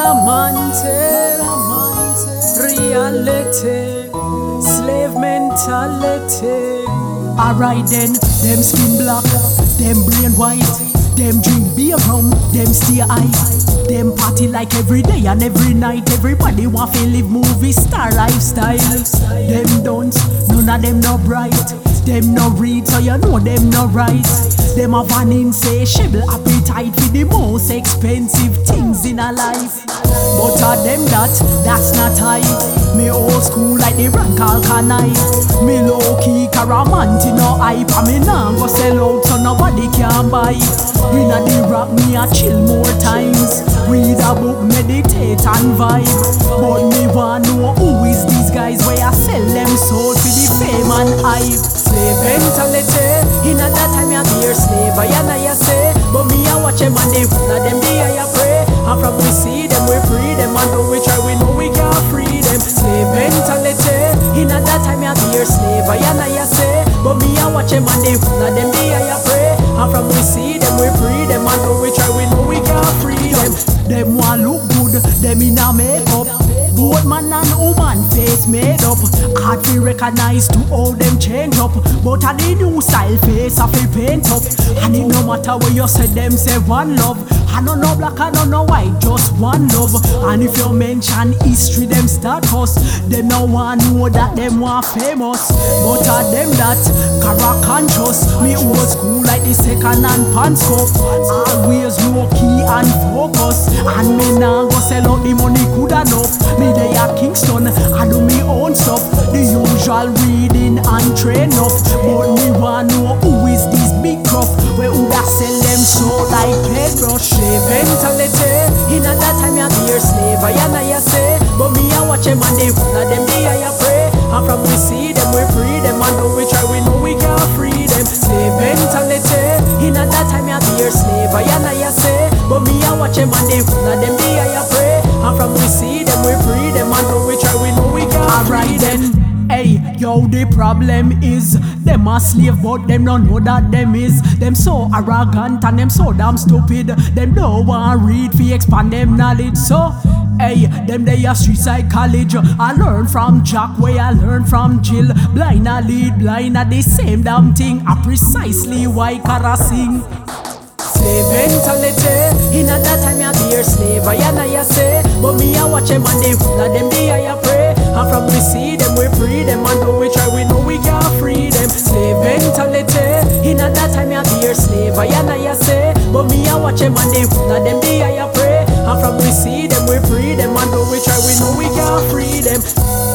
reality, slave mentality. Alright then, them skin black, them brain white, them drink beer rum, them stay high, them party like every day and every night. Everybody want to live movie star lifestyle. Them don't, none of them no bright. Them no read, so you know them no right. Them have an insatiable appetite for the most expensive things in a life. But them that's not I. Me old school like the rank alkanite. Me low key caramanti no hype. And me nah go sell out so nobody can buy. Inna the rock me a chill more times. Read a book, meditate and vibe. But me want know who is these guys where I sell them soul for the fame and hype. Slave mentality, inna that time you be your slave, I say. But me a watch them and they one of them day I pray. And from we see them we free them, and though we try we know we can't free them. Slave mentality, inna that time you be your slave, I say. But me a watch them and they one of them day I pray. And from we see them we free them, and though we try we know we can't free them. Them want look good, them in a makeup. Both man and woman face made up. Hard to recognize to all them change up. But a the new style face a fi paint up. And it no matter where you say them say one love. I don't know black, I don't know white, just one love. And if you mention history, them status, them no one know that them want famous. But them that cara conscious. Me old school like the second hand pants cuff. Always low key and focus. And me nah go sell out the money good enough. Me they at Kingston, I do me own stuff. The usual reading and train up. But me want know who is this big gruff. Where would I sell them so like paintbrush? Slave mentality, inna that time you be your slave, I say. But me a watch them and they one of them day I pray. And from we see them we free them, and though we try we know we can't free them. Slave mentality, inna that time you be your slave, I say. But me a watch them and they one of them day I pray. And from we see them we free them, and though we try we know we can't free them. Hey, yo, the problem is them a slave, but them don't know that them is. Them so arrogant and them so damn stupid. Them don't want read fi expand them knowledge. So, hey, them they a street side college. I learn from Jack, where I learn from Jill. Blind a lead, blind a the same damn thing. A precisely why Kara sing. Slave mentality, inna that time you be your slave, I say. But me a watch them and they one of them day I pray. And from we see them we free them, and though we try we know we can't free them. Slave mentality, inna that time you be your slave, I say. But me a watch them and they one of them day I pray. And from we see them we free them, and though we try we know we can't free them.